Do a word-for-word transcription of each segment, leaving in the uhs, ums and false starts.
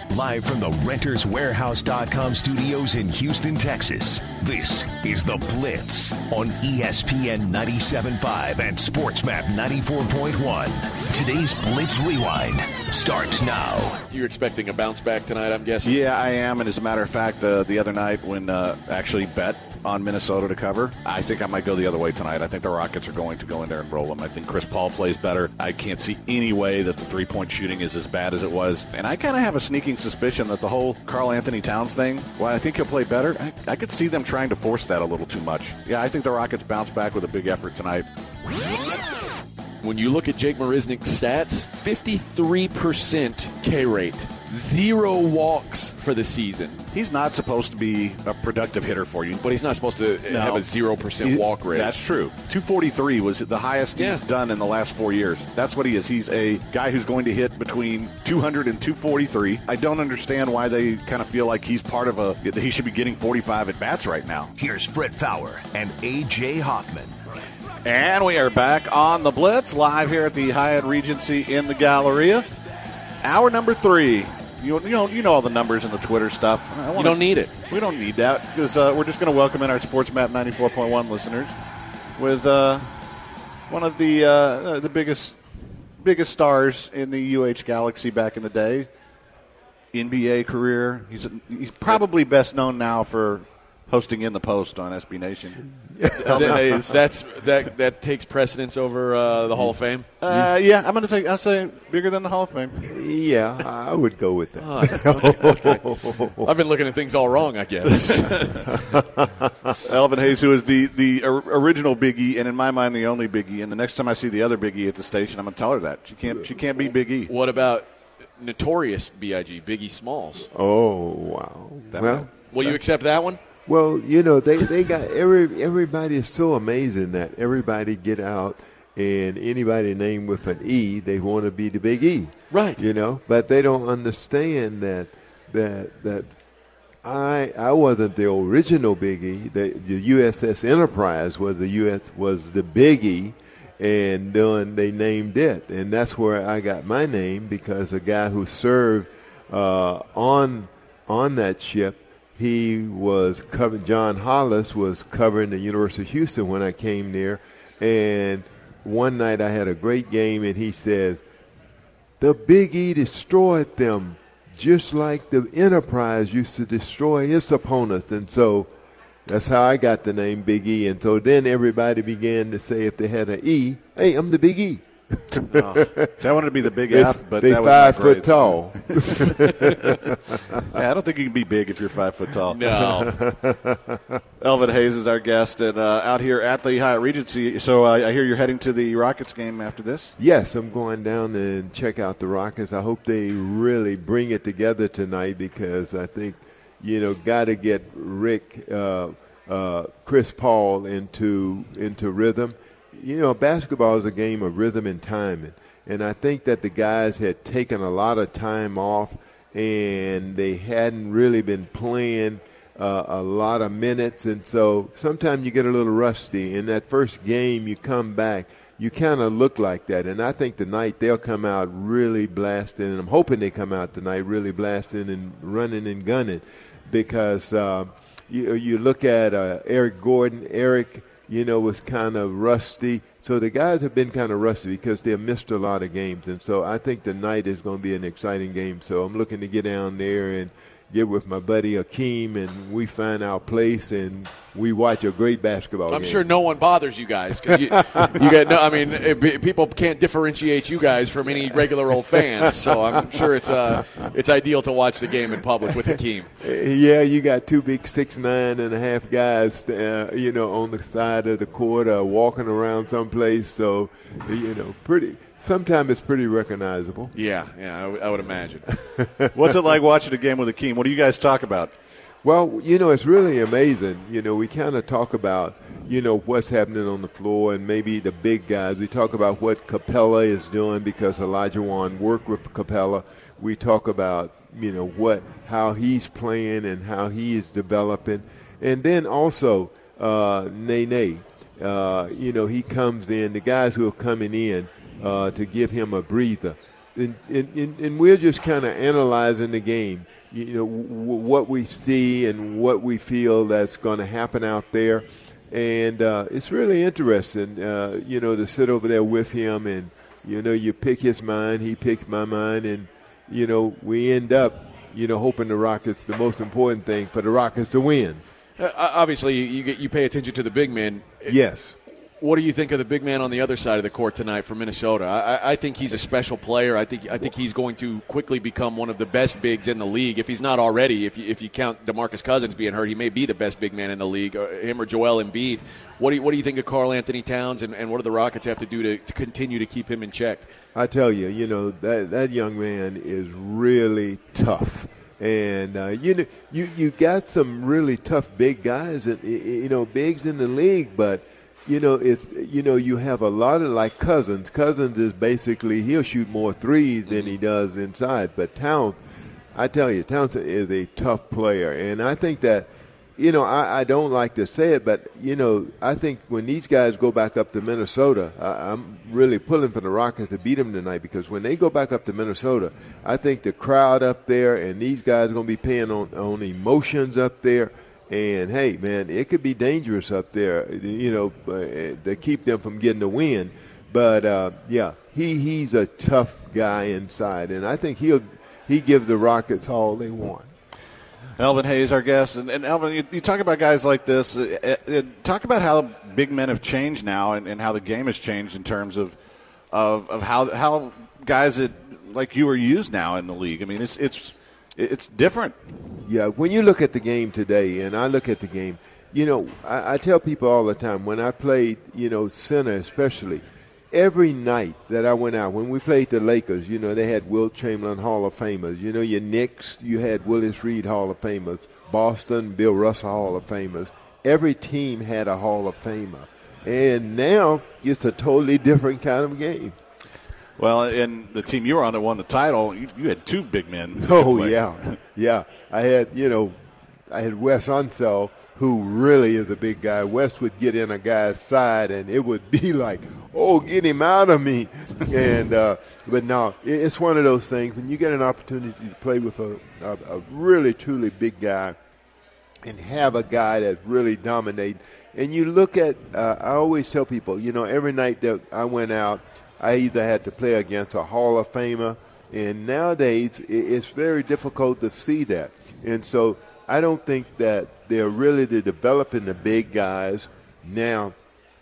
Live from the Renters Warehouse dot com studios in Houston, Texas, this is The Blitz on E S P N ninety-seven point five and SportsMap ninety-four point one. Today's Blitz Rewind starts now. You're expecting a bounce back tonight, I'm guessing? Yeah, I am. And as a matter of fact, uh, the other night when uh, actually bet on Minnesota to cover, I think I might go the other way tonight. I think the Rockets are going to go in there and roll them. I think Chris Paul plays better. I can't see any way that the three-point shooting is as bad as it was. And I kind of have a sneaking suspicion that the whole Karl Anthony Towns thing, while I think he'll play better, I, I could see them trying to force that a little too much. Yeah, I think the Rockets bounce back with a big effort tonight. When you look at Jake Marisnik's stats, fifty-three percent K rate, zero walks for the season. He's not supposed to be a productive hitter for you. But he's not supposed to No. have a zero percent He- walk rate. That's true. two forty-three was the highest Yeah. he's done in the last four years. That's what he is. He's a guy who's going to hit between two hundred and two forty-three. I don't understand why they kind of feel like he's part of a – he should be getting forty-five at-bats right now. Here's Fred Fowler and A J Hoffman. And we are back on the Blitz, live here at the Hyatt Regency in the Galleria. Hour number three. You, you know you know all the numbers and the Twitter stuff. I wanna, You don't need it. We don't need that because uh, we're just going to welcome in our SportsMap ninety-four point one listeners with uh, one of the uh, the biggest biggest stars in the U H Galaxy back in the day. N B A career. He's he's probably best known now for hosting In the Post on S B Nation. Elvin Hayes. That's that that takes precedence over uh, the Hall of Fame. Uh, yeah, I'm going to take. I'll say bigger than the Hall of Fame. Yeah, I would go with that. I've been looking at things all wrong, I guess. Elvin Hayes, who is the the or- original Big E, and in my mind the only Big E. And the next time I see the other Big E at the station, I'm going to tell her that she can't. She can't be Big E. What about notorious B I G, Biggie Smalls? Oh, wow. That well, man. Will you accept that one? well, you know, they, they got every everybody is so amazing that everybody get out and anybody named with an E, they want to be the Big E. Right. You know, but they don't understand that that that I I wasn't the original Big E. The, the U S S Enterprise was the U S was the Big E. And then they named it, and that's where I got my name because a guy who served uh, on on that ship, he was covering. John Hollis was covering the University of Houston when I came there, and one night I had a great game, and he says, "The Big E destroyed them, just like the Enterprise used to destroy its opponents," and so. That's how I got the name Big E. And so then everybody began to say if they had an E, hey, I'm the Big E. Oh. So I wanted to be the Big F, but they that was five not great. foot tall. Yeah, I don't think you can be big if you're five foot tall. No. Elvin Hayes is our guest, and uh, out here at the Hyatt Regency. So uh, I hear you're heading to the Rockets game after this. Yes, I'm going down and check out the Rockets. I hope they really bring it together tonight because I think, you know, got to get Rick, uh, uh, Chris Paul into into rhythm. You know, basketball is a game of rhythm and timing. And I think that the guys had taken a lot of time off and they hadn't really been playing uh, a lot of minutes. And so sometimes you get a little rusty. In that first game, you come back, you kind of look like that. And I think tonight they'll come out really blasting. And I'm hoping they come out tonight really blasting and running and gunning because uh, you, you look at uh, Eric Gordon. Eric, you know, was kind of rusty. So the guys have been kind of rusty because they have missed a lot of games. And so I think tonight is going to be an exciting game. So I'm looking to get down there and get with my buddy Akeem, and we find our place, and we watch a great basketball I'm game. sure no one bothers you guys. 'Cause you, you got no, I mean, it, people can't differentiate you guys from any regular old fans. So I'm sure it's uh, it's ideal to watch the game in public with Hakeem. Yeah, you got two big six nine and a half guys, uh, you know, on the side of the court, uh, walking around someplace. So, you know, pretty. Sometimes it's pretty recognizable. Yeah, yeah, I, w- I would imagine. What's it like watching a game with Akeem? What do you guys talk about? Well, you know, it's really amazing. You know, we kind of talk about, you know, what's happening on the floor and maybe the big guys. We talk about what Capella is doing because Elijah Wan worked with Capella. We talk about, you know, what how he's playing and how he is developing. And then also uh, Nene, uh, you know, he comes in, the guys who are coming in uh, to give him a breather. and, and, and we're just kind of analyzing the game. You know, w- what we see and what we feel that's going to happen out there. And uh, it's really interesting, uh, you know, to sit over there with him and, you know, you pick his mind, he picks my mind, and, you know, we end up, you know, hoping the Rockets, the most important thing for the Rockets to win. Uh, obviously, you get, you pay attention to the big men. Yes. What do you think of the big man on the other side of the court tonight for Minnesota? I, I think he's a special player. I think I think he's going to quickly become one of the best bigs in the league. If he's not already, if you, if you count DeMarcus Cousins being hurt, he may be the best big man in the league, or him or Joel Embiid. What do you, what do you think of Karl Anthony Towns, and, and what do the Rockets have to do to, to continue to keep him in check? I tell you, you know, that, that young man is really tough. And, uh, you know, you, you got some really tough big guys, and you know, bigs in the league, but – You know, it's you know you have a lot of like Cousins. Cousins is basically he'll shoot more threes than he does inside. But Towns, I tell you, Towns is a tough player, and I think that, you know, I, I don't like to say it, but you know, I think when these guys go back up to Minnesota, I, I'm really pulling for the Rockets to beat them tonight, because when they go back up to Minnesota, I think the crowd up there and these guys are going to be paying on on emotions up there. And, hey, man, it could be dangerous up there, you know, uh, to keep them from getting the win. But, uh, yeah, he, he's a tough guy inside, and I think he'll he gives the Rockets all they want. Elvin Hayes, our guest. And, and Elvin, you, you talk about guys like this. Uh, uh, talk about how big men have changed now, and, and how the game has changed in terms of of, of how how guys that, like you are used now in the league. I mean, it's it's it's different. Yeah, when you look at the game today, and I look at the game, you know, I, I tell people all the time, when I played, you know, center especially, every night that I went out, when we played the Lakers, you know, they had Wilt Chamberlain Hall of Famers. You know, your Knicks, you had Willis Reed Hall of Famers. Boston, Bill Russell Hall of Famers. Every team had a Hall of Famer. And now it's a totally different kind of game. Well, and the team you were on that won the title, you, you had two big men. Oh, yeah. Yeah. I had, you know, I had Wes Unseld, who really is a big guy. Wes would get in a guy's side, and it would be like, oh, get him out of me. and uh, But no, it's one of those things. When you get an opportunity to play with a, a, a really, truly big guy and have a guy that really dominates, and you look at, uh, I always tell people, you know, every night that I went out, I either had to play against a Hall of Famer, and nowadays it's very difficult to see that. And so I don't think that they're really developing the big guys now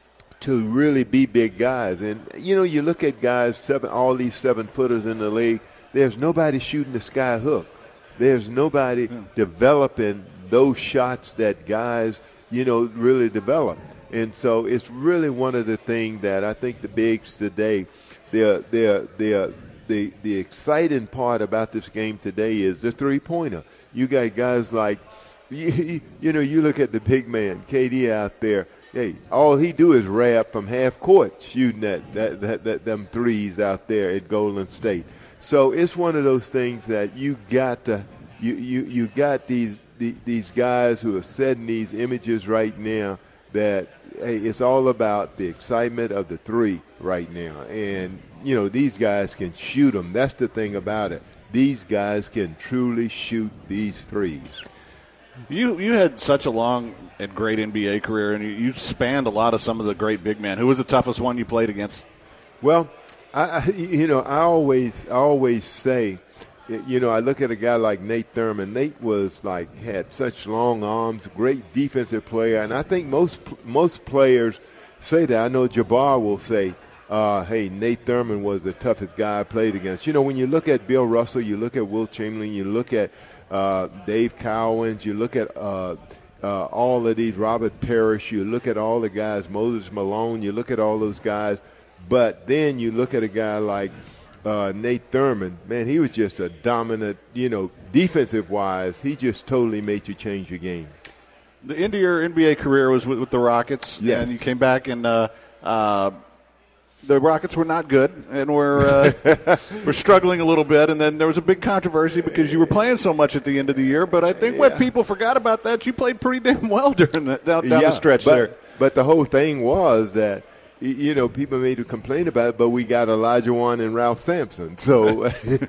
to really be big guys. And, you know, you look at guys, seven, all these seven-footers in the league, there's nobody shooting the sky hook. There's nobody yeah. developing those shots that guys, you know, really develop. And so it's really one of the things that I think the bigs today, they're, they're, they're, the the exciting part about this game today is the three-pointer. You got guys like, you, you know, you look at the big man, K D out there. Hey, all he do is rap from half court shooting that, that, that, that them threes out there at Golden State. So it's one of those things that you got to, you, you, you got these, the, these guys who are setting these images right now that, hey, it's all about the excitement of the three right now. And, you know, these guys can shoot them. That's the thing about it. These guys can truly shoot these threes. You you had such a long and great N B A career, and you, you spanned a lot of some of the great big men. Who was the toughest one you played against? Well, I, I you know, I always I always say, you know, I look at a guy like Nate Thurmond. Nate was like had such long arms, great defensive player, and I think most most players say that. I know Jabbar will say, uh, "Hey, Nate Thurmond was the toughest guy I played against." You know, when you look at Bill Russell, you look at Wilt Chamberlain, you look at uh, Dave Cowens, you look at uh, uh, all of these, Robert Parrish, you look at all the guys, Moses Malone, you look at all those guys, but then you look at a guy like Uh, Nate Thurmond, man, he was just a dominant, you know, defensive-wise. He just totally made you change your game. The end of your N B A career was with, with the Rockets, yes. and you came back, and uh, uh, the Rockets were not good, and were uh, were struggling a little bit. And then there was a big controversy because you were playing so much at the end of the year. But I think yeah. what people forgot about that, you played pretty damn well during the, down, down yeah, the stretch but, there. But the whole thing was that, you know, people made a complaint about it, but we got Elijah Wan and Ralph Sampson, so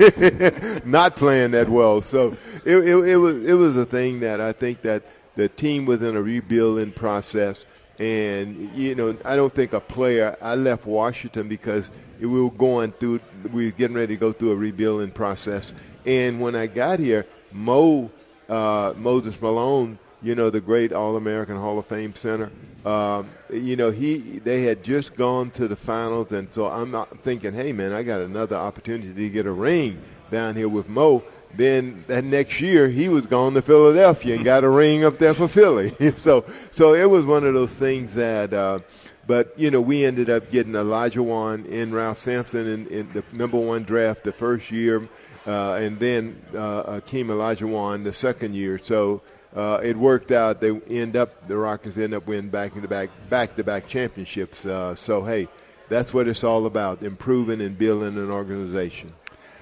not playing that well. So it, it, it was it was a thing that I think that the team was in a rebuilding process, and you know, I don't think a player. I left Washington because we were going through, we were getting ready to go through a rebuilding process, and when I got here, Mo uh, Moses Malone, you know, the great All-American Hall of Fame center. Um, you know, he they had just gone to the finals, and so I'm not thinking, hey, man, I got another opportunity to get a ring down here with Mo. Then that next year, he was gone to Philadelphia and got a ring up there for Philly. so so it was one of those things that uh, – but, you know, we ended up getting Elijah Wan and Ralph Sampson in, in the number one draft the first year, uh, and then uh, Akeem Olajuwon the second year. So – Uh, it worked out. They end up the Rockets end up winning back-to-back back-to-back championships. Uh, so hey, that's what it's all about: improving and building an organization.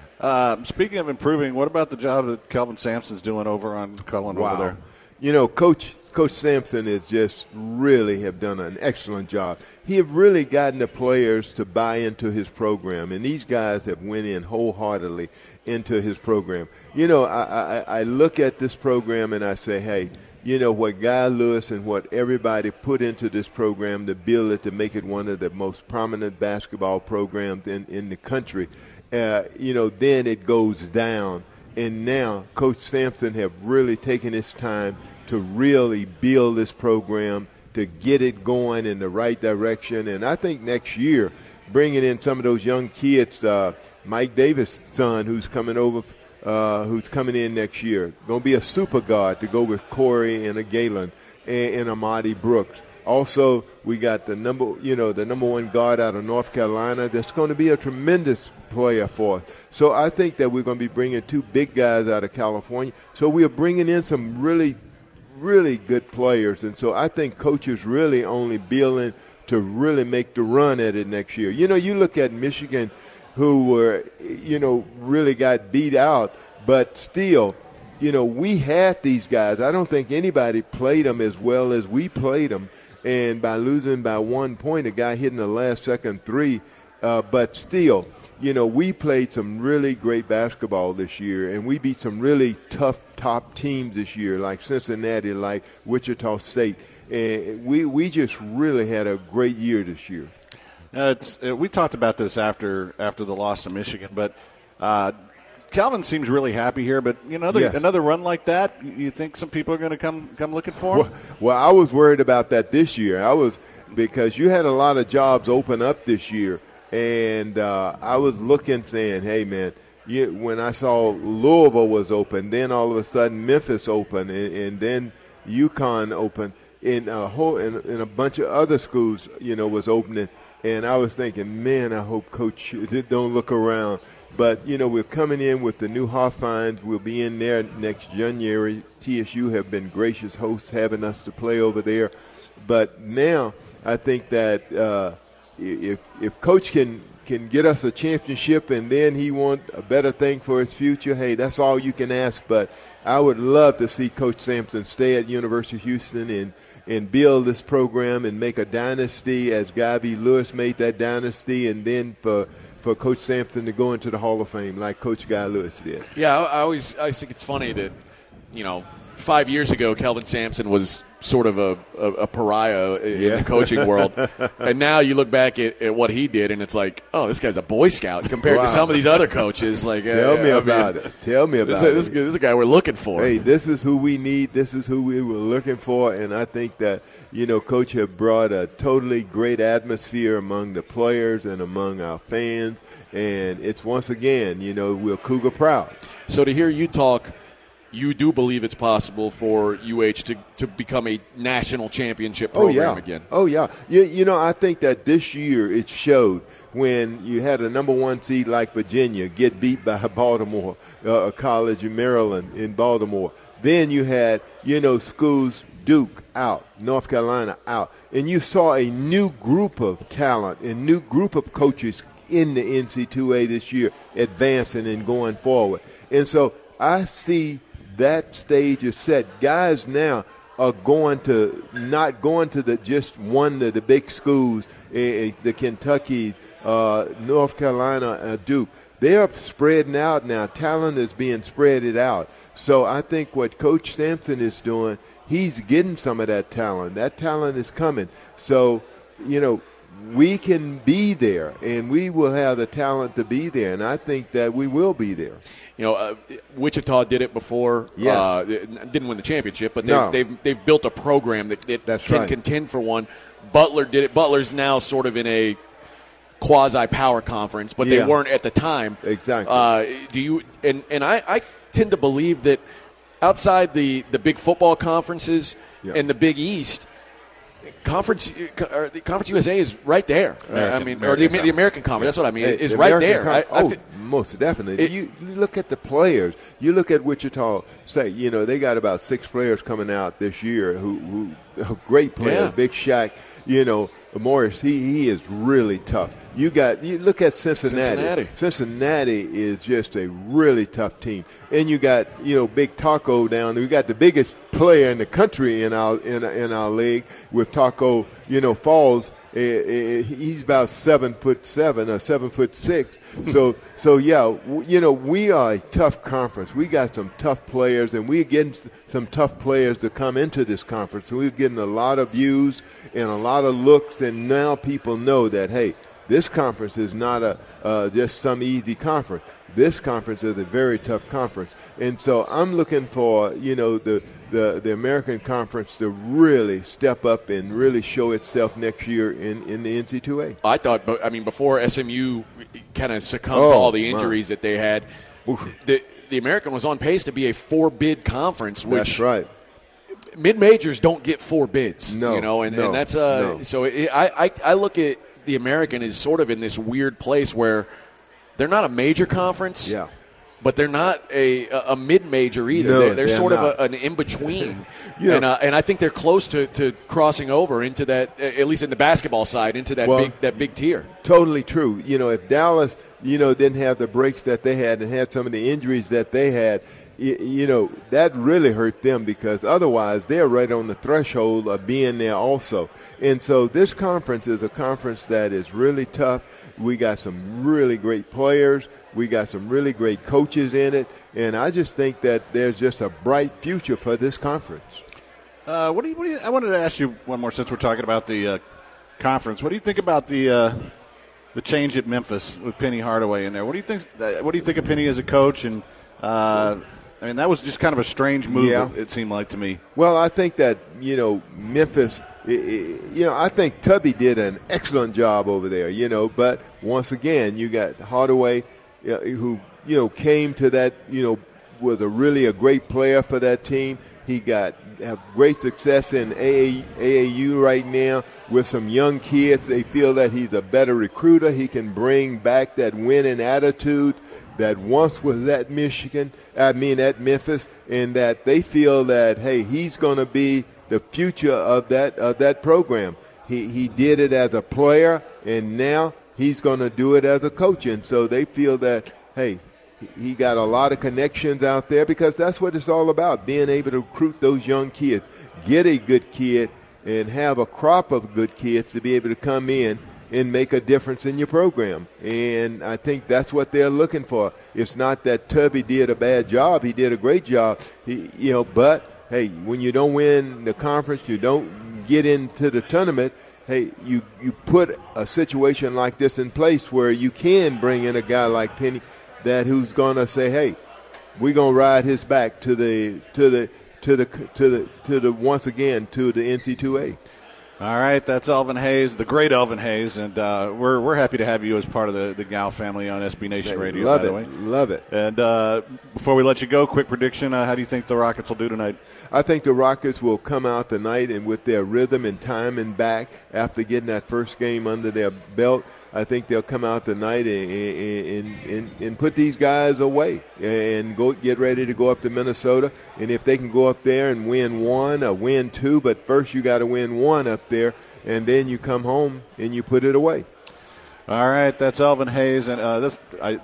Uh, speaking of improving, what about the job that Kelvin Sampson's doing over on Cullen wow. over there? You know, Coach Coach Sampson has just really have done an excellent job. He have really gotten the players to buy into his program, and these guys have went in wholeheartedly into his program. You know, I, I, I look at this program and I say, hey, you know, what Guy Lewis and what everybody put into this program to build it, to make it one of the most prominent basketball programs in, in the country, uh, you know, then it goes down. And now Coach Sampson have really taken his time to really build this program, to get it going in the right direction. And I think next year, bringing in some of those young kids, uh, Mike Davis' son, who's coming over, uh, who's coming in next year, going to be a super guard to go with Corey and a Galen and, and Amadi Brooks. Also, we got the number, you know, the number one guard out of North Carolina. That's going to be a tremendous player for us. So I think that we're going to be bringing two big guys out of California. So we are bringing in some really, really good players. And so I think coaches really only building to really make the run at it next year. You know, you look at Michigan, who were, you know, really got beat out, but still, you know, we had these guys. I don't think anybody played them as well as we played them. And by losing by one point, a guy hitting the last second three, uh, but still, you know, we played some really great basketball this year, and we beat some really tough top teams this year, like Cincinnati, like Wichita State. And we, we just really had a great year this year. Uh, it's, uh, we talked about this after after the loss to Michigan, but uh, Calvin seems really happy here. But you know, another, yes. another run like that, you think some people are going to come come looking for him? Well, well, I was worried about that this year. I was because you had a lot of jobs open up this year, and uh, I was looking, saying, "Hey, man." You, when I saw Louisville was open, then all of a sudden Memphis open, and, and then UConn open, and a whole and, and a bunch of other schools, you know, was opening. And I was thinking, man, I hope Coach don't look around. But, you know, we're coming in with the new Hofheinz. We'll be in there next January. T S U have been gracious hosts having us to play over there. But now I think that uh, if if Coach can, can get us a championship and then he want a better thing for his future, hey, that's all you can ask. But I would love to see Coach Sampson stay at University of Houston and and build this program and make a dynasty as Guy V. Lewis made that dynasty, and then for for Coach Sampson to go into the Hall of Fame like Coach Guy Lewis did. Yeah, I always I think it's funny that, you know, five years ago Kelvin Sampson was sort of a, a, a pariah in yeah. the coaching world. And now you look back at, at what he did, and it's like, oh, this guy's a Boy Scout compared wow. to some of these other coaches. Like, Tell uh, me I about mean, it. Tell me about this, it. This, this is a guy we're looking for. Hey, this is who we need. This is who we were looking for. And I think that, you know, Coach have brought a totally great atmosphere among the players and among our fans. And it's once again, you know, we're Cougar proud. So to hear you talk, you do believe it's possible for U H to, to become a national championship program oh, yeah. again? Oh, yeah. You, you know, I think that this year it showed when you had a number one seed like Virginia get beat by Baltimore, uh, a college in Maryland in Baltimore. Then you had, you know, schools, Duke out, North Carolina out. And you saw a new group of talent, a new group of coaches in the N C double A this year advancing and going forward. And so I see that stage is set. Guys now are going to not going to the just one of the big schools, uh, the Kentucky, uh, North Carolina, uh, Duke. They are spreading out now. Talent is being spreaded out. So I think what Coach Sampson is doing, he's getting some of that talent. That talent is coming. So, you know, we can be there, and we will have the talent to be there, and I think that we will be there. You know, uh, Wichita did it before. Yeah. Uh, didn't win the championship, but they've, No. they've, they've built a program that, that That's can right. contend for one. Butler did it. Butler's now sort of in a quasi-power conference, but Yeah. they weren't at the time. Exactly. Uh, do you? And, and I, I tend to believe that outside the, the big football conferences Yeah. and the Big East, Conference or the Conference U S A is right there. American, I mean, American or the, the Conference. American Conference. That's what I mean. Hey, Is the right American there. Com- I, I oh, feel- most definitely. It- you, you look at the players. You look at Wichita State. You know, they got about six players coming out this year who, who great players. Yeah. Big Shaq. You know, Morris. He he is really tough. You got you look at Cincinnati. Cincinnati. Cincinnati is just a really tough team. And you got you know Big Taco down there. You got the biggest player in the country in our in in our league with Taco. You know Falls. Uh, uh, he's about seven foot seven or seven foot six. So so yeah, w- you know we are a tough conference. We got some tough players, and we're getting s- some tough players to come into this conference. And we're getting a lot of views and a lot of looks, and now people know that hey, this conference is not a uh, just some easy conference. This conference is a very tough conference, and so I'm looking for you know the. The, the American Conference to really step up and really show itself next year in, in the N C double A. I thought, but I mean, before S M U kind of succumbed Oh, to all the my. injuries that they had, the the American was on pace to be a four bid conference, which That's right. mid majors don't get four bids. No, you know, and, no, and that's uh, no. so it, I, I I look at the American as sort of in this weird place where they're not a major conference. Yeah. But they're not a a mid-major either. No, they're they're they're sort not. of a, an in-between. You know- and, uh, and I think they're close to, to crossing over into that, at least in the basketball side, into that Well, big that big tier. Totally true. You know, if Dallas, you know, didn't have the breaks that they had and had some of the injuries that they had, you, you know, that really hurt them because otherwise they're right on the threshold of being there also. And so this conference is a conference that is really tough. We got some really great players. We got some really great coaches in it. And I just think that there's just a bright future for this conference. Uh, what do you? What do you? I wanted to ask you one more since we're talking about the uh, conference. What do you think about the uh, the change at Memphis with Penny Hardaway in there? What do you think? uh, What do you think of Penny as a coach? And uh, I mean, that was just kind of a strange move. Yeah. It, it seemed like to me. Well, I think that, you know, Memphis, i- i- you know, I think Tubby did an excellent job over there, you know, but once again, you got Hardaway, uh, who, you know, came to that, you know, was a really a great player for that team. He got have great success in A A U right now with some young kids. They feel that he's a better recruiter. He can bring back that winning attitude that once was at Michigan, I mean at Memphis, and that they feel that, hey, he's going to be the future of that of that program. He he did it as a player, and now he's going to do it as a coach. And so they feel that, hey, he got a lot of connections out there because that's what it's all about, being able to recruit those young kids, get a good kid, and have a crop of good kids to be able to come in and make a difference in your program. And I think that's what they're looking for. It's not that Tubby did a bad job. He did a great job. He, you know, but, hey, when you don't win the conference, you don't get into the tournament, hey, you, you put a situation like this in place where you can bring in a guy like Penny that who's going to say, hey, we're going to ride his back to the to the to the to the to the once again to the N C double A. All right, that's Elvin Hayes, the great Elvin Hayes, and uh, we're we're happy to have you as part of the, the Gal family on S B Nation Radio. Love by it, the way. love it. And uh, before we let you go, quick prediction: uh, how do you think the Rockets will do tonight? I think the Rockets will come out tonight and with their rhythm and timing back after getting that first game under their belt. I think they'll come out tonight and, and, and, and put these guys away and go get ready to go up to Minnesota. And if they can go up there and win one or win two, but first you got to win one up there, and then you come home and you put it away. All right, that's Elvin Hayes, and uh, this I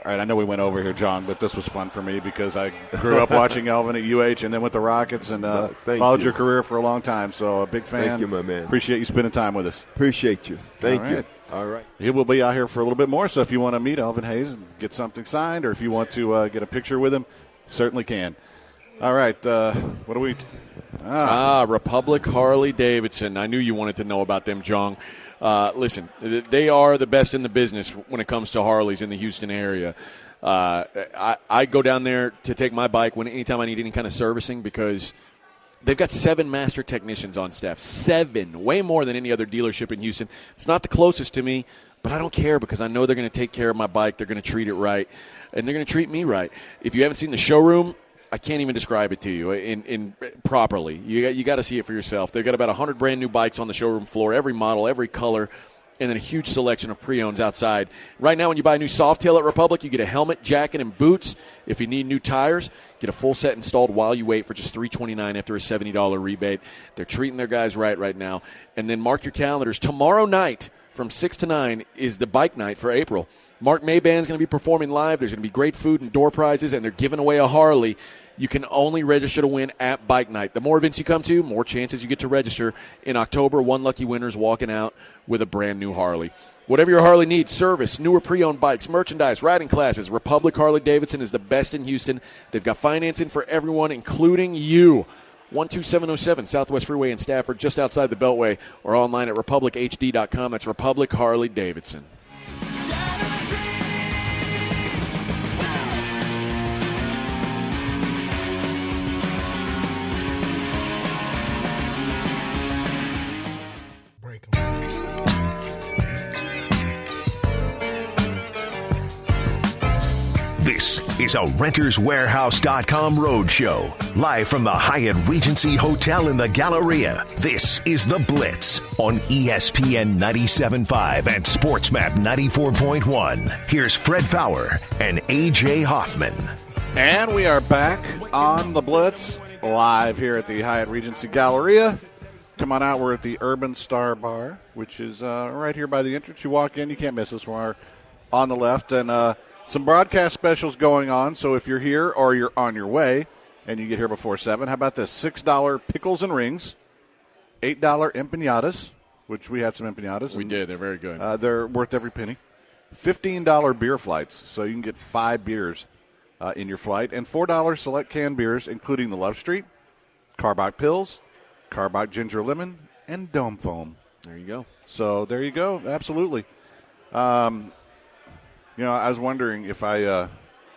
right, I know we went over here, John, but this was fun for me because I grew up watching Elvin at U H and then with the Rockets and uh, no, followed you. your career for a long time. So a big fan. Thank you, my man. Appreciate you spending time with us. Appreciate you. Thank All you. right. All right. He will be out here for a little bit more, so if you want to meet Elvin Hayes and get something signed or if you want to uh, get a picture with him, certainly can. All right, uh, what do we – ah. ah, Republic Harley-Davidson. I knew you wanted to know about them, Jong. Uh, listen, they are the best in the business when it comes to Harleys in the Houston area. Uh, I, I go down there to take my bike when anytime I need any kind of servicing because they've got seven master technicians on staff. Seven, way more than any other dealership in Houston. It's not the closest to me, but I don't care because I know they're going to take care of my bike. They're going to treat it right, and they're going to treat me right. If you haven't seen the showroom, I can't even describe it to you in, in properly. You got, you got to see it for yourself. They've got about one hundred brand new bikes on the showroom floor, every model, every color, and then a huge selection of pre-owns outside. Right now, when you buy a new Softail at Republic, you get a helmet, jacket, and boots. If you need new tires, get a full set installed while you wait for just three hundred twenty-nine dollars after a seventy dollars rebate. They're treating their guys right right now. And then mark your calendars. Tomorrow night from six to nine is the bike night for April. Mark Mayband's going to be performing live. There's going to be great food and door prizes, and they're giving away a Harley. You can only register to win at Bike Night. The more events you come to, more chances you get to register. In October, one lucky winner's walking out with a brand new Harley. Whatever your Harley needs, service, newer pre-owned bikes, merchandise, riding classes, Republic Harley-Davidson is the best in Houston. They've got financing for everyone, including you. one two seven oh seven Southwest Freeway in Stafford, just outside the Beltway, or online at republic h d dot com. That's Republic Harley-Davidson. This is a Renters Warehouse dot com roadshow, live from the Hyatt Regency Hotel in the Galleria. This is The Blitz on E S P N ninety-seven point five and SportsMap ninety-four point one. Here's Fred Fowler and A J Hoffman. And we are back on The Blitz, live here at the Hyatt Regency Galleria. Come on out. We're at the Urban Star Bar, which is uh, right here by the entrance. You walk in, you can't miss us. We're on the left. And uh, some broadcast specials going on. So if you're here or you're on your way and you get here before seven, how about this? six dollars pickles and rings, eight dollars empanadas, which we had some empanadas. We and, did. They're very good. Uh, they're worth every penny. fifteen dollars beer flights, so you can get five beers uh, in your flight. And four dollars select canned beers, including the Love Street, Carbach Pills, Carbach Ginger Lemon, and Dome Foam. There you go. So there you go. Absolutely. Um, you know, I was wondering if I uh,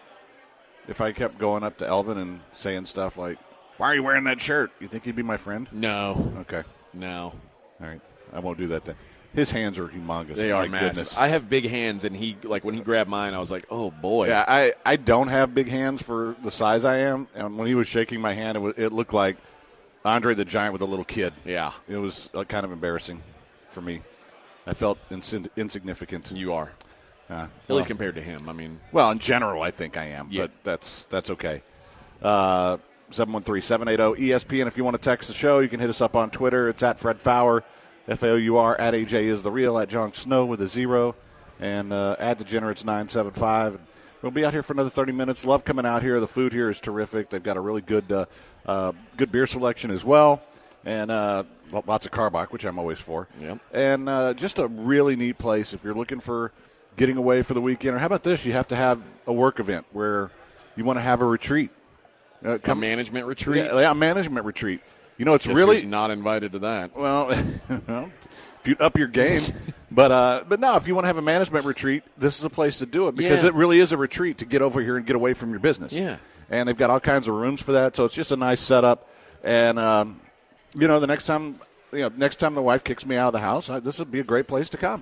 if I kept going up to Elvin and saying stuff like, "Why are you wearing that shirt?" You think he'd be my friend? No. Okay. No. All right. I won't do that then. His hands are humongous. They my are massive. Goodness. I have big hands, and he like when he grabbed mine, I was like, "Oh boy." Yeah, I, I don't have big hands for the size I am. And when he was shaking my hand, it, was, it looked like Andre the Giant with a little kid. Yeah. It was uh, kind of embarrassing for me. I felt insin- insignificant. You are. Uh, At well, least compared to him. I mean, well, in general, I think I am, Yeah. but that's that's okay. Uh, seven one three, seven eight zero, E S P N. If you want to text the show, you can hit us up on Twitter. It's at Fred Fowler, F A O U R, at A J is the real, at John Snow with a zero, and uh, at Degenerates nine seven five. We'll be out here for another thirty minutes. Love coming out here. The food here is terrific. They've got a really good uh, uh, good beer selection as well, and uh, lots of Carbach, which I'm always for. Yep. And uh, just a really neat place if you're looking for getting away for the weekend. Or how about this? You have to have a work event where you want to have a retreat. Uh, a management retreat. Yeah, yeah, a management retreat. You know, it's Guess really who's not invited to that. well, well, if you up your game, but uh, but no, if you want to have a management retreat, this is a place to do it because Yeah. it really is a retreat to get over here and get away from your business. Yeah. And they've got all kinds of rooms for that, so it's just a nice setup. And um, you know, the next time, you know, next time the wife kicks me out of the house, I, this would be a great place to come.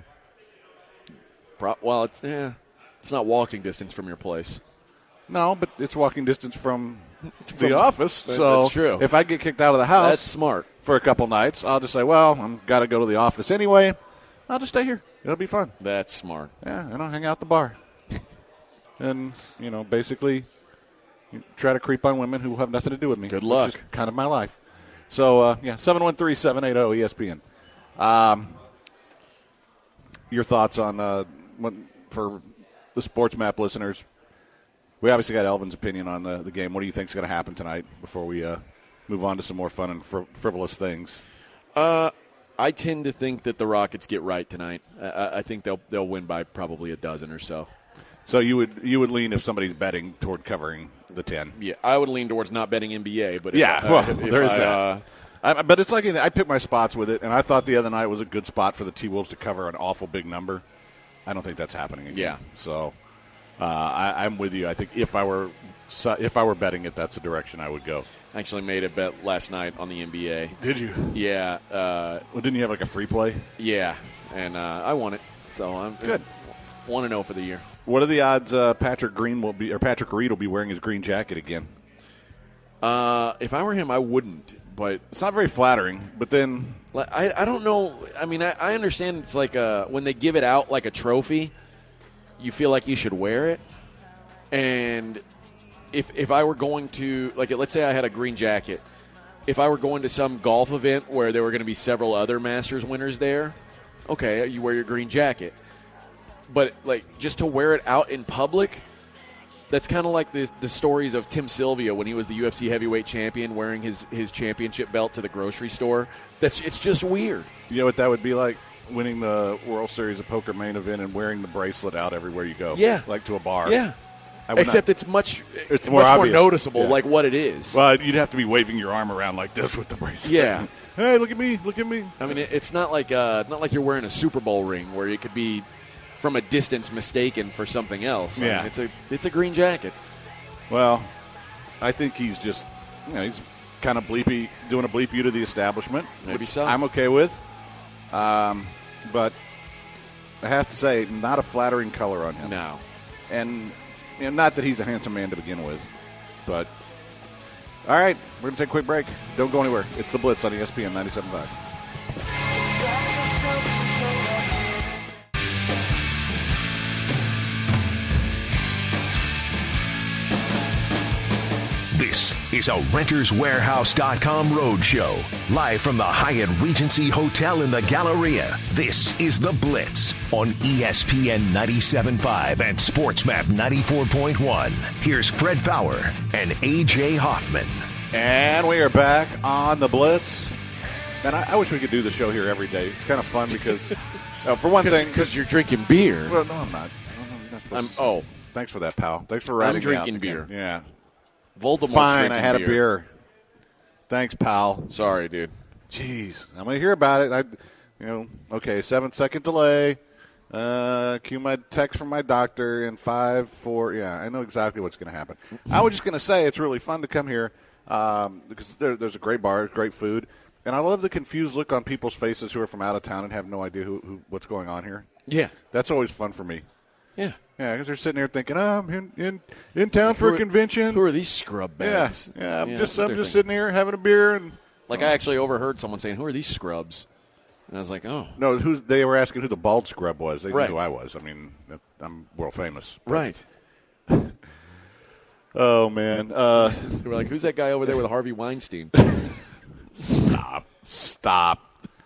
Pro- well, it's yeah, it's not walking distance from your place. No, but it's walking distance from the From- office. That- So that's true. if I get kicked out of the house That's smart. for a couple nights, I'll just say, well, I'm got to go to the office anyway. I'll just stay here. It'll be fun. That's smart. Yeah, and I'll hang out at the bar. and, you know, basically try to creep on women who have nothing to do with me. Good which luck. is kind of my life. So, uh, yeah, seven one three, seven eight zero, E S P N. Um, your thoughts on, uh, what, for the Sports Map listeners, We obviously got Elvin's opinion on the, the game. What do you think is going to happen tonight before we uh, move on to some more fun and fr- frivolous things? Uh, I tend to think that the Rockets get right tonight. I, I think they'll they'll win by probably a dozen or so. So you would you would lean if somebody's betting toward covering the ten? Yeah, I would lean towards not betting N B A, but if, yeah, uh, well, if, if there is I, that. Uh, I, but it's like I picked my spots with it, and I thought the other night was a good spot for the T-Wolves to cover an awful big number. I don't think that's happening again. Yeah. So uh, I, I'm with you. I think if I were if I were betting it, that's the direction I would go. I actually made a bet last night on the N B A. Did you? Yeah. Uh, well, didn't you have like a free play? Yeah, and uh, I won it. So I'm good. One and zero for the year. What are the odds uh, Patrick Green will be, or Patrick Reed will be wearing his green jacket again? Uh, if I were him, I wouldn't. But it's not very flattering. But then I, I don't know. I mean, I, I understand it's like a, when they give it out like a trophy, you feel like you should wear it. And if if I were going to, like, let's say I had a green jacket, if I were going to some golf event where there were going to be several other Masters winners there, okay, you wear your green jacket. But, like, just to wear it out in public, that's kind of like the the stories of Tim Sylvia when he was the U F C heavyweight champion wearing his, his championship belt to the grocery store. That's It's just weird. You know what that would be like? Winning the World Series of Poker main event and wearing the bracelet out everywhere you go. Yeah. Like to a bar. Yeah. Except not, it's much it's more, much more noticeable, yeah. like what it is. Well, you'd have to be waving your arm around like this with the bracelet. Yeah. Hey, look at me, look at me. I mean, it, it's not like uh, not like you're wearing a Super Bowl ring where you could be from a distance mistaken for something else. I yeah. mean, it's a it's a green jacket. Well, I think he's just, you know, he's kind of bleepy, doing a bleep you to the establishment. Maybe so. I'm okay with. Um, but I have to say, not a flattering color on him. No. And you know, not that he's a handsome man to begin with, but all right, we're going to take a quick break. Don't go anywhere. It's The Blitz on E S P N ninety-seven point five. This is a Renters Warehouse dot com roadshow. Live from the Hyatt Regency Hotel in the Galleria. This is The Blitz on E S P N ninety-seven point five and SportsMap ninety-four point one. Here's Fred Fowler and A J Hoffman. And we are back on The Blitz. And I, I wish we could do the show here every day. It's kind of fun because, uh, for one thing. Because you're drinking beer. Well, no, I'm not. No, no, I'm, oh. Thanks for that, pal. Thanks for riding I'm drinking me out beer. Again. Yeah. Voldemort's Fine, I had beer. a beer. Thanks, pal. Sorry, dude. Jeez, I'm going to hear about it. I, you know, okay, seven second delay. Uh, cue my text from my doctor in five, four. Yeah, I know exactly what's going to happen. I was just going to say it's really fun to come here um, because there, there's a great bar, great food, and I love the confused look on people's faces who are from out of town and have no idea who, who what's going on here. Yeah, that's always fun for me. Yeah. Yeah, because they're sitting here thinking, oh, I'm in, in, in town for who a are, convention. Who are these scrub bags? Yeah, yeah I'm yeah, just, I'm just thinking. sitting here having a beer. and Like, oh. I actually overheard someone saying, who are these scrubs? And I was like, oh. No, who's, they were asking who the bald scrub was. They right. knew who I was. I mean, I'm world famous. But. Right. Oh, man. Uh, they were like, who's that guy over there with Harvey Weinstein? Stop. Stop.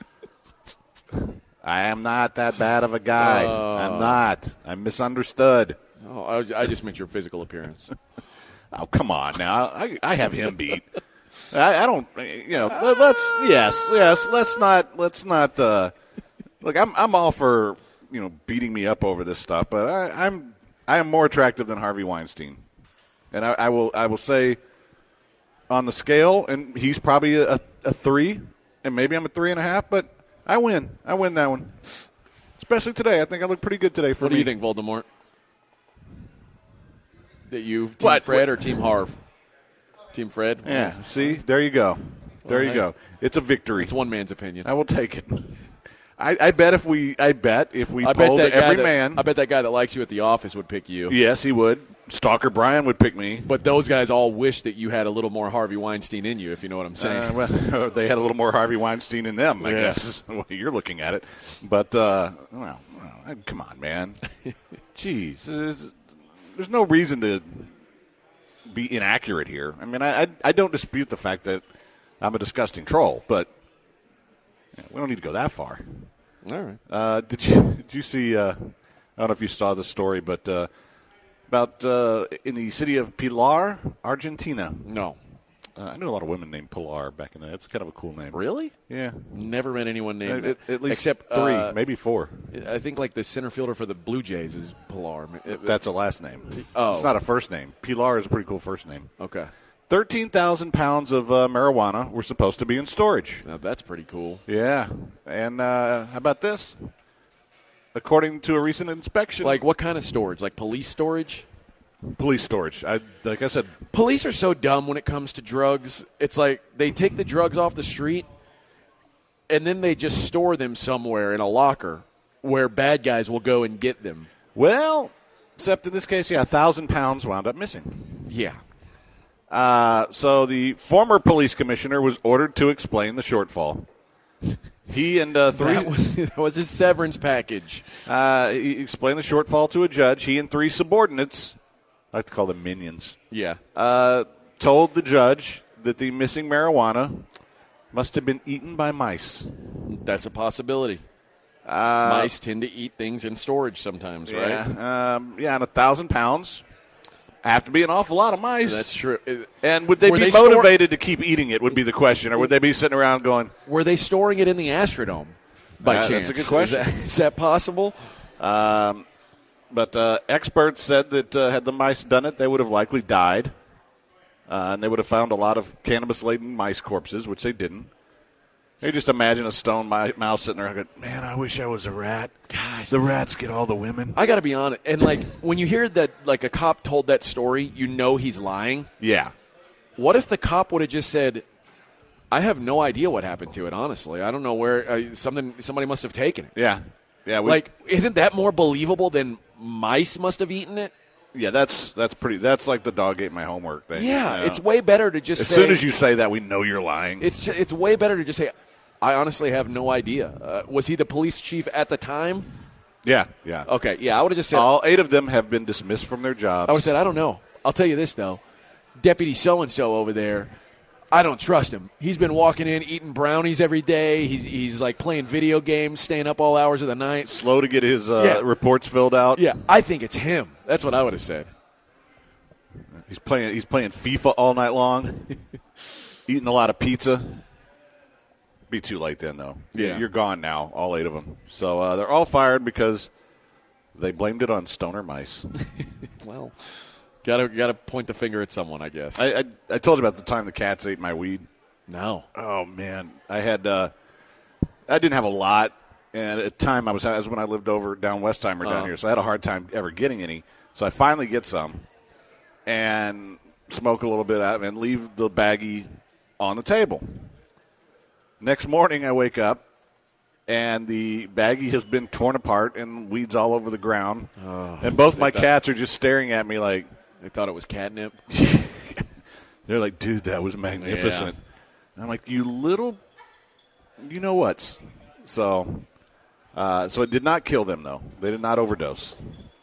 I am not that bad of a guy. Uh, I'm not. I'm misunderstood. Oh, I, was, I just meant your physical appearance. Oh, come on now. I, I have him beat. I, I don't, you know, let's, yes, yes, let's not, let's not, uh, look, I'm I'm all for, you know, beating me up over this stuff, but I, I'm, I am more attractive than Harvey Weinstein. And I, I will, I will say on the scale, and he's probably a, a three, and maybe I'm a three and a half, but I win. I win that one. Especially today. I think I look pretty good today for what me. What do you think, Voldemort? That you, Team what? Fred or Team Harv? Team Fred? Yeah, see? There you go. There well, you hey, go. It's a victory. It's one man's opinion. I will take it. I, I bet if we I bet if we I polled bet that every that, man. I bet that guy that likes you at the office would pick you. Yes, he would. Stalker Brian would pick me. But those guys all wish that you had a little more Harvey Weinstein in you, if you know what I'm saying. Uh, well, they had a little more Harvey Weinstein in them, I yeah. guess, is the way you're looking at it. But, uh, well, well, come on, man. Jeez. There's, there's no reason to be inaccurate here. I mean, I, I, I don't dispute the fact that I'm a disgusting troll, but you know, we don't need to go that far. All right. Uh, did you did you see? Uh, I don't know if you saw the story, but uh, About uh, in the city of Pilar, Argentina. No. Uh, I knew a lot of women named Pilar back in the day. It's kind of a cool name. Really? Yeah. Never met anyone named At, at least except three, uh, maybe four. I think like the center fielder for the Blue Jays is Pilar. It- That's a last name. Oh. It's not a first name. Pilar is a pretty cool first name. Okay. thirteen thousand pounds of uh, marijuana were supposed to be in storage. Now that's pretty cool. Yeah. And uh, how about this? According to a recent inspection. Like what kind of storage? Like police storage? Police storage. I, like I said, Police are so dumb when it comes to drugs. It's like they take the drugs off the street and then they just store them somewhere in a locker where bad guys will go and get them. well, except in this case, yeah, a thousand pounds wound up missing. Yeah. Uh, so the former police commissioner was ordered to explain the shortfall. He and uh, three That was, that was his severance package. uh, he explained the shortfall to a judge. He and three subordinates, I like to call them minions, Yeah. uh, told the judge that the missing marijuana must have been eaten by mice. That's a possibility. Uh, Mice tend to eat things in storage sometimes, right? Yeah, um, yeah, and a thousand pounds have to be an awful lot of mice. That's true. It- And would they Were be they stor- motivated to keep eating it would be the question, or would they be sitting around going, Were they storing it in the Astrodome by Uh, that's a chance? good question. Is that, is that possible? um, but uh, experts said that uh, had the mice done it, they would have likely died, uh, and they would have found a lot of cannabis-laden mice corpses, which they didn't. You just imagine a stone mi- mouse sitting there and going, man, I wish I was a rat. Gosh, the rats get all the women. I got to be honest. And, like, when you hear that, like, a cop told that story, you know he's lying. Yeah. What if the cop would have just said, I have no idea what happened to it, honestly. I don't know where uh, something somebody must have taken it. Yeah. Yeah. We, Like, isn't that more believable than mice must have eaten it? yeah, that's that's pretty. That's like the dog ate my homework thing. Yeah, you know? it's way better to just As say. soon as you say that, we know you're lying. It's it's way better to just say, I honestly have no idea. Uh, was he the police chief at the time? yeah. Yeah. Okay, yeah, I would have just said. All eight of them have been dismissed from their jobs. I would have said, I don't know. I'll tell you this though, Deputy so and so over there, I don't trust him. He's been walking in, eating brownies every day. He's he's like playing video games, staying up all hours of the night. slow to get his uh, Yeah. reports filled out. Yeah, I think it's him. That's what I would have said. He's playing. He's playing FIFA all night long, eating a lot of pizza. Be too late then, though. Yeah. You're gone now, all eight of them. So uh, they're all fired because they blamed it on stoner mice. Well, gotta gotta point the finger at someone, I guess. I, I I told you about the time the cats ate my weed. no. Oh man, I had uh, I didn't have a lot, and at the time I was that was when I lived over down Westheimer down Uh-huh. here, so I had a hard time ever getting any. So I finally get some, and smoke a little bit out, and leave the baggie on the table. Next morning, I wake up, and the baggie has been torn apart, and weeds all over the ground, and both my thought- cats are just staring at me like They thought it was catnip. they're like, "Dude, that was magnificent." And I'm like, "You little, you know what?" So, uh, so it did not kill them though. They did not overdose,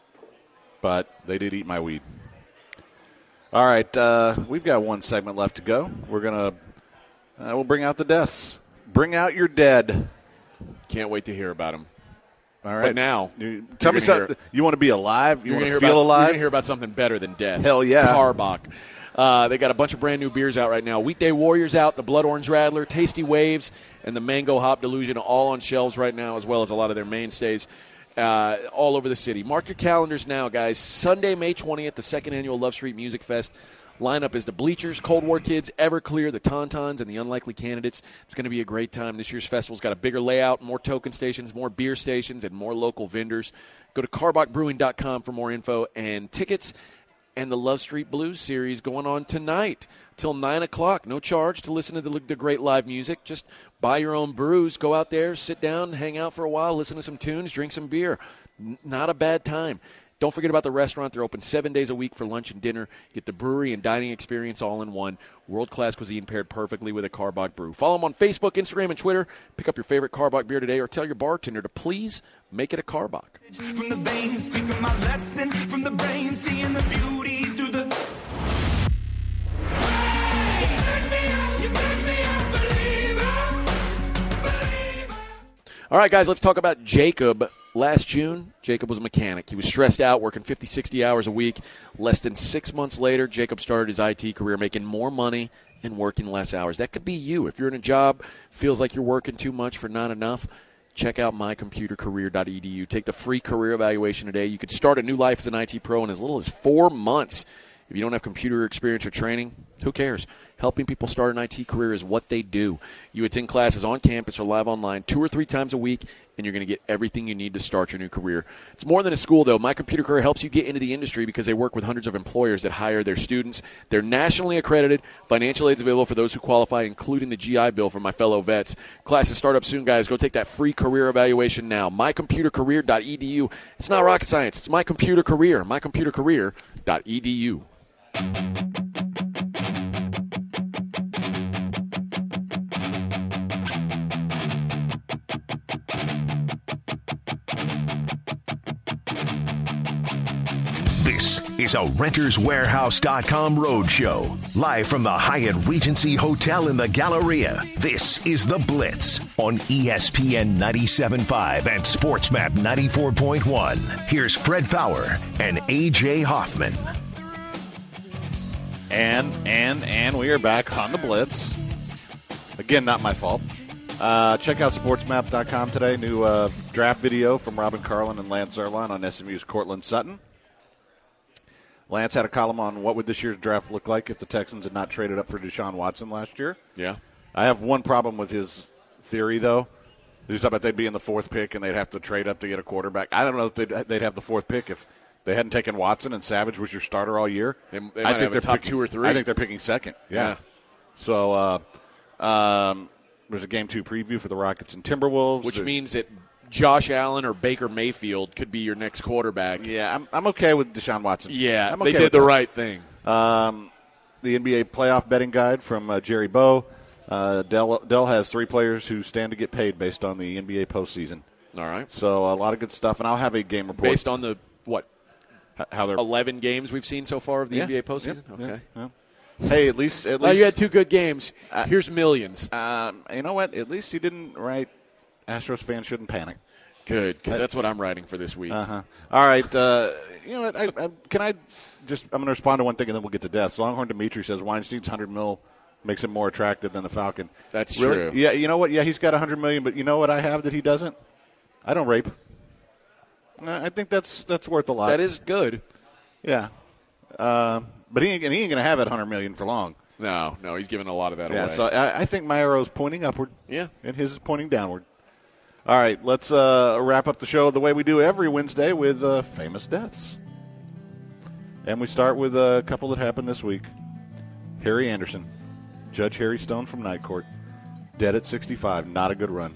but they did eat my weed. All right, uh, we've got one segment left to go. We're gonna uh, we'll bring out the deaths. Bring out your dead. Can't wait to hear about him. All right, But now, you, tell me you're gonna something. You want to be alive? You You're want gonna to hear feel about, You're alive? going to hear about something better than death. Hell yeah. Karbach. Uh, they got a bunch of brand new beers out right now. Weekday Warriors out, the Blood Orange Rattler, Tasty Waves, and the Mango Hop Delusion all on shelves right now, as well as a lot of their mainstays uh, all over the city. Mark your calendars now, guys. Sunday, May twentieth, the second annual Love Street Music Fest. Lineup is the Bleachers, Cold War Kids, Everclear, the Tauntauns, and the Unlikely Candidates. It's going to be a great time. This year's festival's got a bigger layout, more token stations, more beer stations, and more local vendors. Go to karbach brewing dot com for more info and tickets. And the Love Street Blues series going on tonight till nine o'clock. No charge to listen to the, the great live music. Just buy your own brews. Go out there, sit down, hang out for a while, listen to some tunes, drink some beer. N- not a bad time. Don't forget about the restaurant. They're open seven days a week for lunch and dinner. Get the brewery and dining experience all in one. World-class cuisine paired perfectly with a Karbach brew. Follow them on Facebook, Instagram, and Twitter. Pick up your favorite Karbach beer today or tell your bartender to please make it a Karbach. From the veins, speaking my lesson. From the brain, seeing the beauty through the... Hey, you make me up, you make me a believer, believer. All right, guys, let's talk about Jacob Last June, Jacob was a mechanic. He was stressed out, working fifty, sixty hours a week. Less than six months later, Jacob started his I T career, making more money and working less hours. That could be you. If you're in a job, feels like you're working too much for not enough, check out my computer career dot e d u. Take the free career evaluation today. You could start a new life as an I T pro in as little as four months. If you don't have computer experience or training, who cares? Helping people start an I T career is what they do. You attend classes on campus or live online two or three times a week, and you're going to get everything you need to start your new career. It's more than a school, though. My Computer Career helps you get into the industry because they work with hundreds of employers that hire their students. They're nationally accredited. Financial aid's available for those who qualify, including the G I Bill for my fellow vets. Classes start up soon, guys. Go take that free career evaluation now. my computer career dot e d u. It's not rocket science. It's My Computer Career. my computer career dot e d u. This is a Renters Warehouse dot com roadshow. Live from the Hyatt Regency Hotel in the Galleria. This is The Blitz on E S P N ninety-seven point five and SportsMap ninety-four point one. Here's Fred Fowler and A J Hoffman. And, and, and we are back on The Blitz. Again, not my fault. Uh, check out SportsMap dot com today. New uh, draft video from Robin Carlin and Lance Zerline on S M U's Cortland Sutton. Lance had a column on what would this year's draft look like if the Texans had not traded up for Deshaun Watson last year. Yeah. I have one problem with his theory, though. He's talking about they'd be in the fourth pick and they'd have to trade up to get a quarterback. I don't know if they'd, they'd have the fourth pick if they hadn't taken Watson and Savage was your starter all year. They, they might I think have they're a top picking, two or three. I think they're picking second. Yeah. yeah. So uh, um, there's a game two preview for the Rockets and Timberwolves. Which there's, means that Josh Allen or Baker Mayfield could be your next quarterback. Yeah, I'm, I'm okay with Deshaun Watson. Yeah, I'm okay they did with the that. right thing. Um, the N B A playoff betting guide from uh, Jerry Bow. Uh, Dell, Dell has three players who stand to get paid based on the N B A postseason. All right. So a lot of good stuff, and I'll have a game report. Based on the, what, H- how they're eleven games we've seen so far of the yeah, N B A postseason? yeah, okay. yeah, yeah. Hey, at least at Well, least you had two good games. Uh, Here's millions. Um, you know what? At least you didn't write Astros fans shouldn't panic. Good, because that's what I'm writing for this week. Uh-huh. All right. Uh, you know what? I, I, can I just – I'm going to respond to one thing, and then we'll get to death. Longhorn Dimitri says Weinstein's one hundred mil makes him more attractive than the Falcon. That's really? true. Yeah, you know what? Yeah, he's got one hundred million dollars, but you know what I have that he doesn't? I don't rape. Uh, I think that's that's worth a lot. That is good. Yeah. Uh, but he ain't, he ain't going to have that one hundred million dollars for long. No, no, he's giving a lot of that Yeah, away. so I, I think my arrow's pointing upward. Yeah. And his is pointing downward. All right, let's uh, wrap up the show the way we do every Wednesday with uh, famous deaths. And we start with a couple that happened this week. Harry Anderson, Judge Harry Stone from Night Court, dead at sixty-five. Not a good run.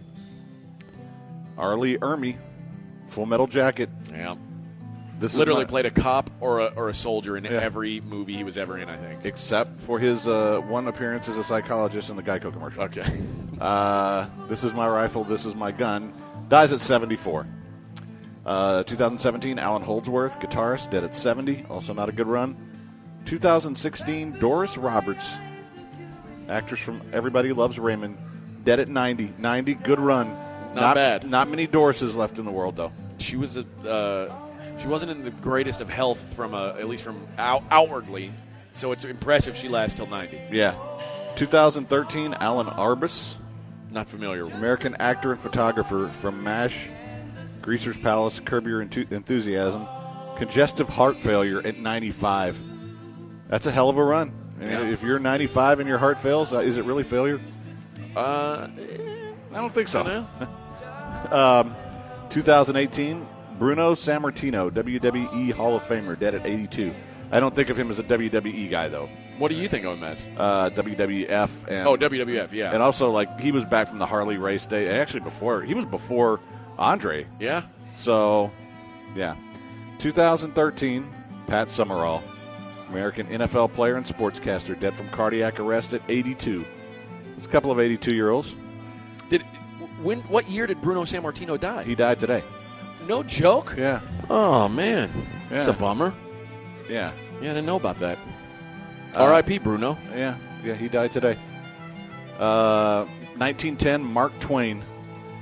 Arlie Ermey, Full Metal Jacket. Yeah. This Literally is my, played a cop or a, or a soldier in Yeah. every movie he was ever in, I think. except for his uh, one appearance as a psychologist in the Geico commercial. Okay. Uh, this is my rifle. This is my gun. Dies at seventy-four. Uh, two thousand seventeen, Alan Holdsworth, guitarist, dead at seventy. Also not a good run. two thousand sixteen, Doris Roberts, actress from Everybody Loves Raymond, dead at ninety. ninety, good run. Not bad. Not many Dorises left in the world, though. She was a, uh, she wasn't in the greatest of health from a, at least from out, outwardly. So it's impressive she lasts till ninety. Yeah. two thousand thirteen, Alan Arbus, Not familiar. American actor and photographer from MASH, Greaser's Palace, Curb Your Enthu- Enthusiasm, congestive heart failure at ninety-five. That's a hell of a run. I mean, Yeah. If you're ninety-five and your heart fails, uh, is it really failure? Uh, I don't think so. I don't know. Um, two thousand eighteen, Bruno Sammartino, W W E Hall of Famer, dead at eighty-two. I don't think of him as a W W E guy, though. What do you think of him as? Uh, W W F. And, Oh, W W F, yeah. And also, like, he was back from the Harley race day. Actually, before he was before Andre. Yeah? So, yeah. two thousand thirteen, Pat Summerall, American N F L player and sportscaster, dead from cardiac arrest at eighty-two. It's a couple of eighty-two-year-olds. Did when? What year did Bruno Sammartino die? He died today. No joke? Yeah. Oh, man. That's Yeah. a bummer. Yeah. Yeah, I didn't know about that. Uh, R I P Bruno. Yeah. Yeah, he died today. Uh, nineteen ten, Mark Twain,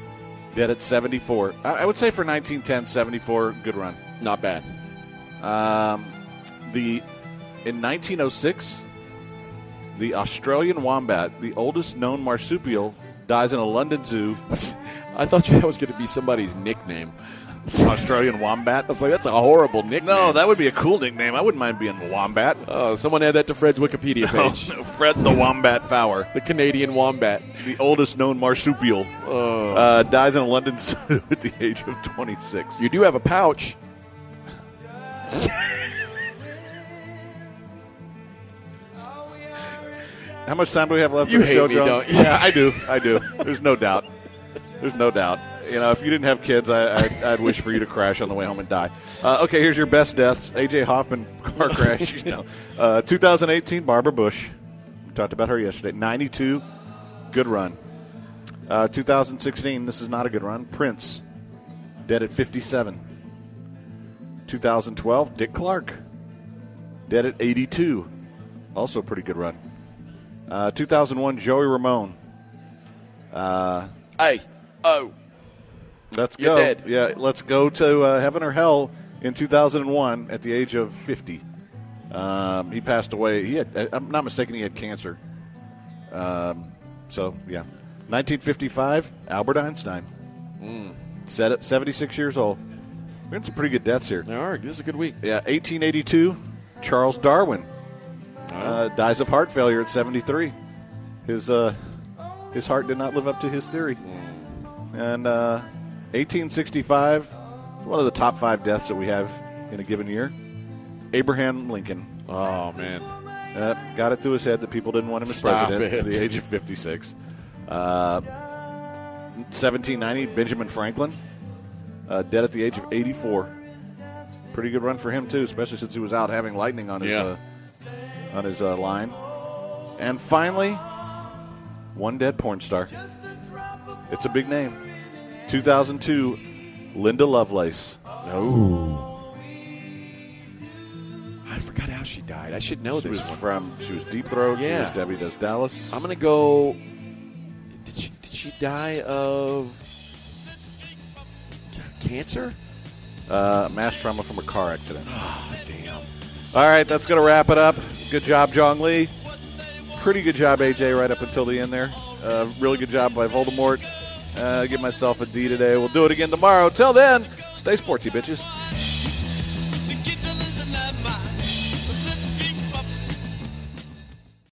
dead at seventy-four. I, I would say for nineteen ten, seventy-four, good run. Not bad. Um, the in nineteen oh six, the Australian wombat, the oldest known marsupial, dies in a London zoo. I thought that was going to be somebody's nickname. Australian wombat. I was like, that's a horrible nickname. No, that would be a cool nickname. I wouldn't mind being the wombat. Oh, someone add that to Fred's Wikipedia page. Oh, Fred the Wombat Fowler, The Canadian wombat. the oldest known marsupial, Oh. uh, dies in a London zoo at the age of twenty-six. You do have a pouch. How much time do we have left You in the show, hate me, John? don't you? Yeah, I do. I do. There's no doubt. There's no doubt. You know, if you didn't have kids, I, I'd, I'd wish for you to crash on the way home and die. Uh, okay, here's your best deaths. A J Hoffman, car crash. You know. uh, two thousand eighteen, Barbara Bush. We talked about her yesterday. ninety-two, good run. Uh, two thousand sixteen, this is not a good run. Prince, dead at fifty-seven. two thousand twelve, Dick Clark, dead at eighty-two. Also a pretty good run. Uh, two thousand one, Joey Ramone. Uh, Hey, oh. let's You're go. dead. Yeah, let's go to uh, heaven or hell in two thousand one at the age of fifty. Um, he passed away. He had, I'm not mistaken, he had cancer. Um, so, yeah. nineteen fifty-five, Albert Einstein. Mm. Set up seventy-six years old. We're in some pretty good deaths here. All right, this is a good week. Yeah, eighteen eighty-two, Charles Darwin. Uh, dies of heart failure at seventy-three. His uh, his heart did not live up to his theory. And uh, eighteen sixty-five, one of the top five deaths that we have in a given year. Abraham Lincoln. Oh, man. Uh, got it through his head that people didn't want him as Stop president it. at the age of fifty-six. Uh, seventeen ninety, Benjamin Franklin. Uh, dead at the age of eighty-four. Pretty good run for him, too, especially since he was out having lightning on his... Yeah. Uh, on his uh, line. And finally, one dead porn star. It's a big name. two thousand two, Linda Lovelace. Oh. I forgot how she died. I should know She this was one. from, she was Deep Throat. She Yeah. was Debbie Does Dallas. I'm going to go. Did she, did she die of cancer? Uh, mass trauma from a car accident. Oh, damn. All right, that's going to wrap it up. Good job, Jong Lee. Pretty good job, A J, right up until the end there. Uh, really good job by Voldemort. Uh, give myself a D today. We'll do it again tomorrow. Till then, stay sporty, bitches.